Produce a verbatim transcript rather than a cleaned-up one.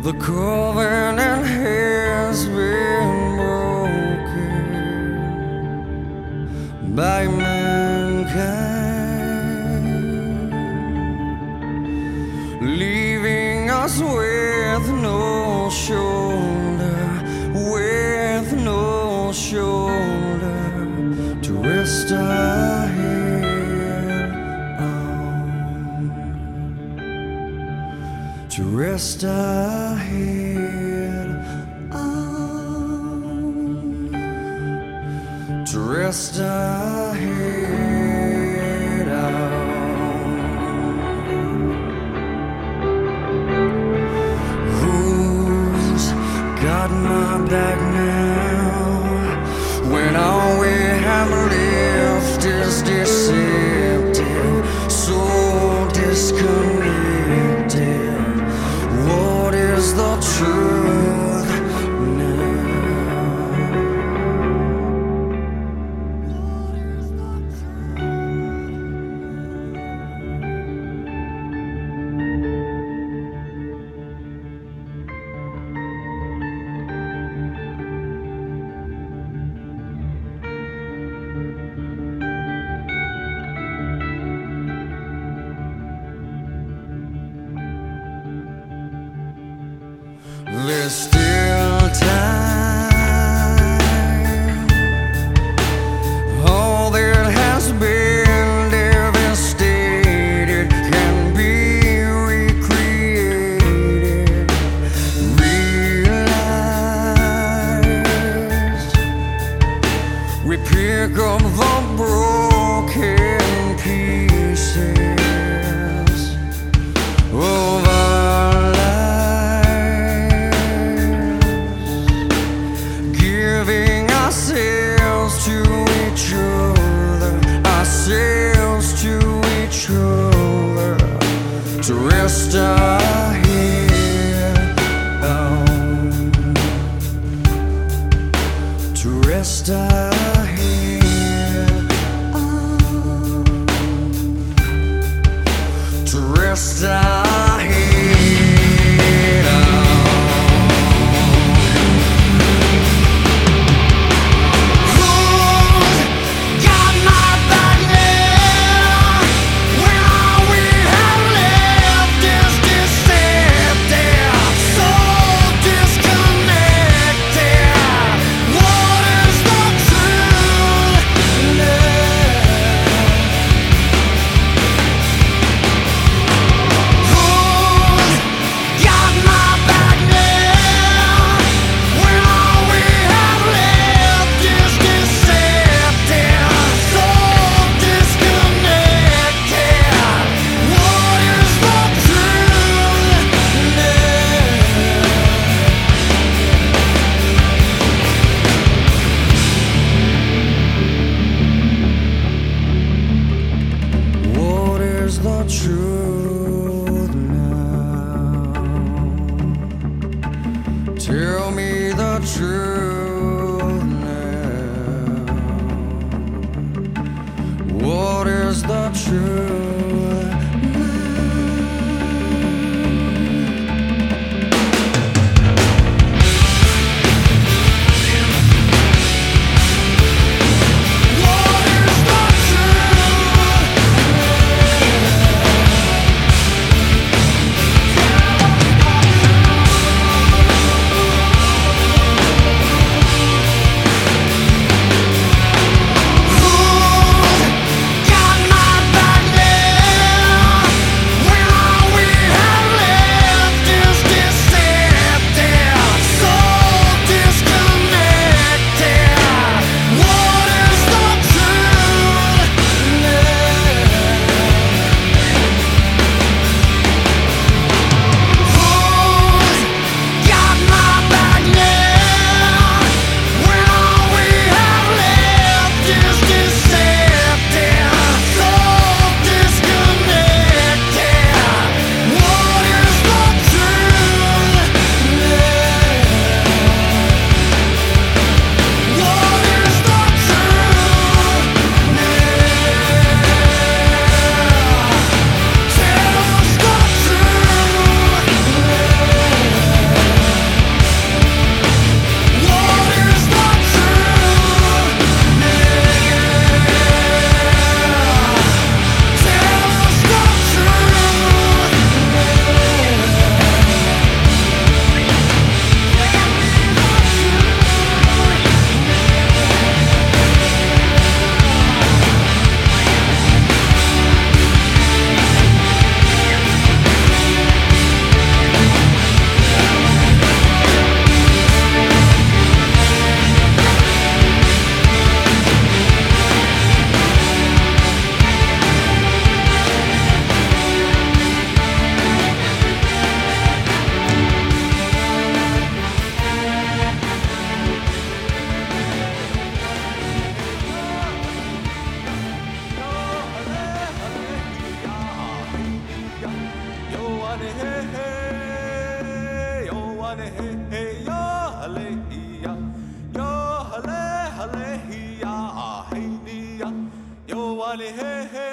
The covenant has been broken by mankind, leaving us with no shoulder, with no shoulder to rest our head on, to rest our head on, to rest our head on. Who's got my back now when all we have left is deceptive, so disconnected? What is the truth now? What is the truth now? There's still time. All that has been devastated can be recreated, realized. We pick up the broken pieces of our ourselves to each other, ourselves to each other, to rest our head on, to rest our head on, to rest our head on. The truth now. Tell me the truth now. What is the truth? Got my back now. wane hey hey yo hale ya yo hale hale ya hey ni ya yo wane hey hey